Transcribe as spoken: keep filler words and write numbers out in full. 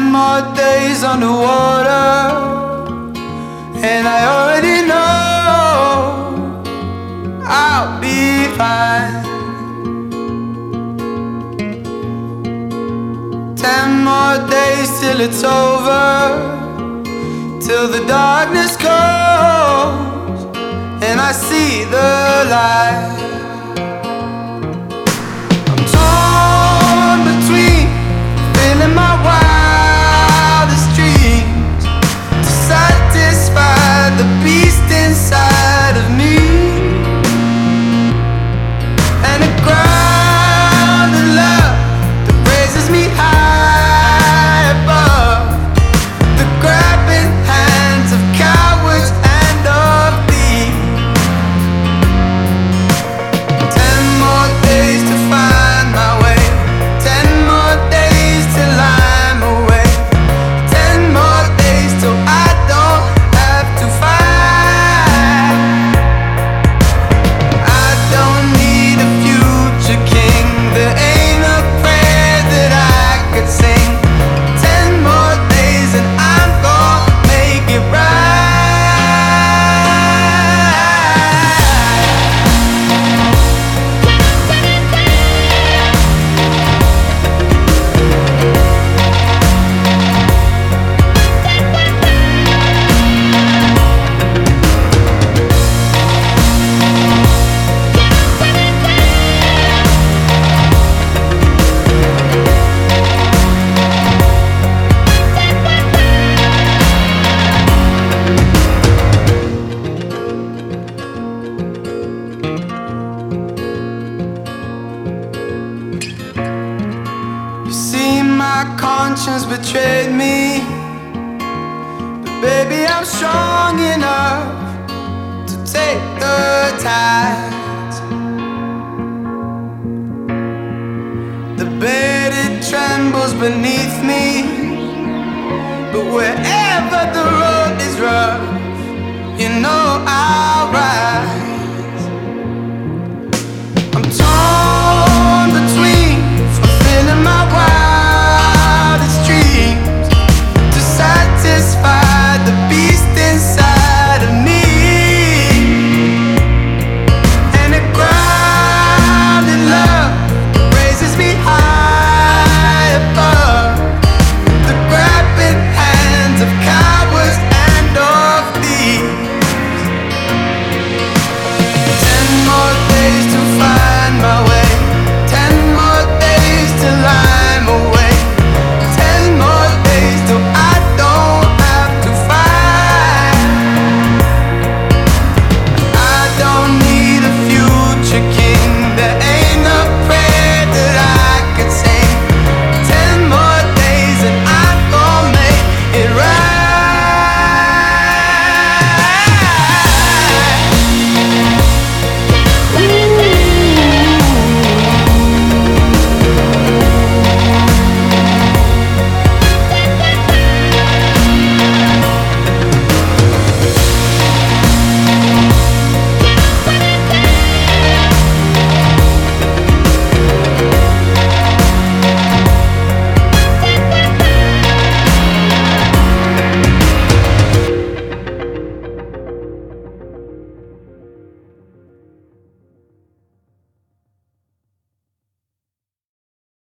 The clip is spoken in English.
more days underwater, and I already know I'll be fine. Ten more days till it's over, till the darkness comes and I see the light. I'm torn between filling my wildest dreams to satisfy the beast inside of me, and a ground of love that raises me high above the grabbing hands of cowards and of thieves. Ten more days to find my way, ten more days till I'm away, ten more days till I don't have to fight. I don't need a future king, there ain't a prayer that I could sing. Ten more days and I'm gonna make it right. You see, my conscience betrayed me, but baby, I'm strong enough to take the tides. The bed, it trembles beneath me,